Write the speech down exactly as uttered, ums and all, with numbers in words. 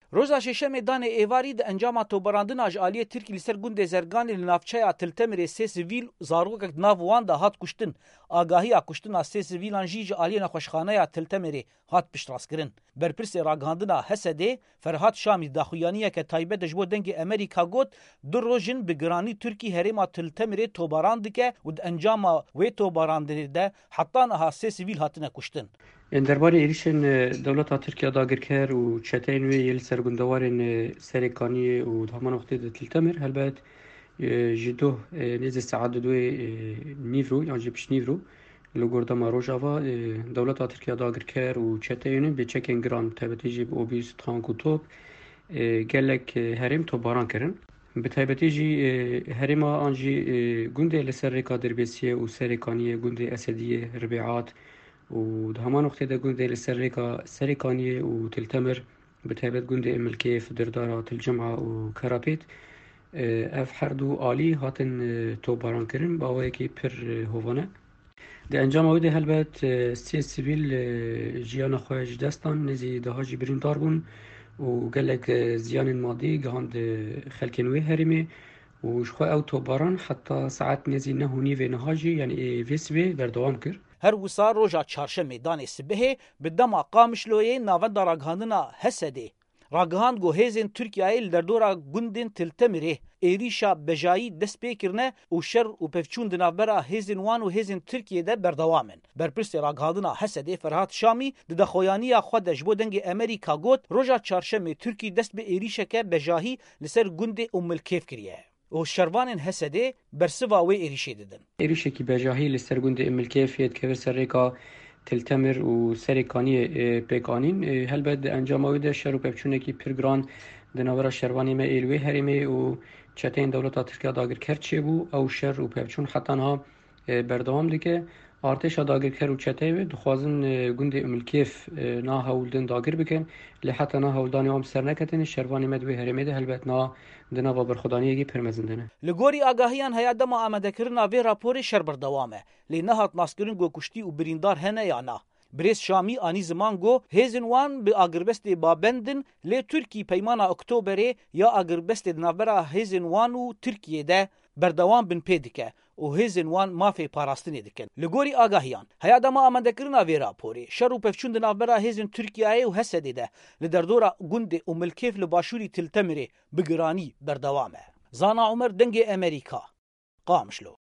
Roza şeşemê danê êvarî di encama tobarandina ji aliyê Tirkî li ser gundê Zerganê li navçeya Tiltemirê sê sivîl zarokek nav wan da hat kuştin. Agahiya kuştina sê sivîlan jî ji aliyê nexweşxaneya Tiltemirê hat piştrastkirin. Berpirsê ragihandina Hesedê, Ferhat Şamî daxuyaniyeke taybet ji bo dengê Amerîka got du rojin bi giranî Tirkî herêma Tiltemirê tobaran dike û di encama wê tobarandirê de heta niha sê sivîl hatine kuştin. درباره ایریشن دولت ترکیه داگرکر و چتین وی یل سرگندوارن سرکانی و همان وقتی دلتمر هلبت جدو نیز ساعت دو نیورو یا جبش نیورو لگوردا ماروجاوا دولت ترکیه داگرکر و چتین به چکن گران تبتی جب اوبیس تانکو توپ گلک هرم تو باران کرن به تایبەتی جی هەرێما ئانجی گوندێ لەسەر ڕێکا دەربێسیە و سەرێکانیە گوندێ ئەسەدیە ڕبێعات و هەمان وەختێدا گوندێ لەسەر ڕێکا سەرێکانیە و تلتەمر به تایبەت گوندێ ئەملکێف دردارا تلجەمعا و کەراپێت ئەف هەردوو ئالی هاتن تۆبارانکردن باوەیەکی پر هۆڤانە د ئەنجامەوەیدا هەلبەت سێ سیڤیل ژیانە خۆیان ji destan nêzî daha jî birîndar bûn û gelek ziyanên madî gihand xelkên wê herêmê û ji xwe ew tobaran heta saet nêzî neh û nîvê niha jî yanî vê sibê berdewam kir. Her wisa roja çarşemê danê sibehê bi dema Qamişloyê navenda ragihandina Hesedê ragihand got hêzên Tirkiyeyê li derdora gundên Tiltemirê êrîşa bejayî dest pê kirine û şer û pevçûn di navbera hêzên wan û hêzên Tirkiyê de berdewam in. Berpirsê ragihandina Hesedê Ferhat Şamî di daxuyaniya xwe de ji bo dengê Amerîka got roja çarşemê Tirkî dest bi êrîşeke bejahî li ser gundê Ummilkêf kiriye. û şervanên Hesedê bersiva wê êrîşê didin. Êrîşekî bejahî li ser gundê Ummilkêfê dikevir ser rêka Tiltemir û serêkaniyê pêkanîn helbet di encama wê de şer û pevçûnekî pir giran di navbera şervanê me êl wê herêmê û çeteyên dewleta Tirkiye dagirker çêbû ew şer û pevçûn heta niha berdewam dike. Artêşa dagirker û çeteyê wê dixwazin gundê Ummilkêf nahewildin dagir bikin lê heta nahewildanê wan bi ser neketin şervanê me di wê herêmê de helbet niha di nava berxwedaniyekî pir mezin dine. Li gorî agahiyan heya dema amedekirina vê raporê şer berdewam e lê nehat naskirin got kuştî û birîndar hene ya na. Birêz Şamî anî ziman got hêzên wan bi agirbestê babendin lê Tirkî peymana Oktoberê ya agirbestê di navbera hêzên wan û Tirkiyê de berdewam bin pê dike û hêzên wan mafê parastinê dikin. Li gorî agahiyan heya dema amedekirina vê raporê şer û pevçûn di navbera hêzên Tirkiyeyê û Hesedê de li derdora gundê Ummilkêf li başûrî Tiltemirê bi giranî berdewam e. Zana Umer dengê Amerîka Qamişlo.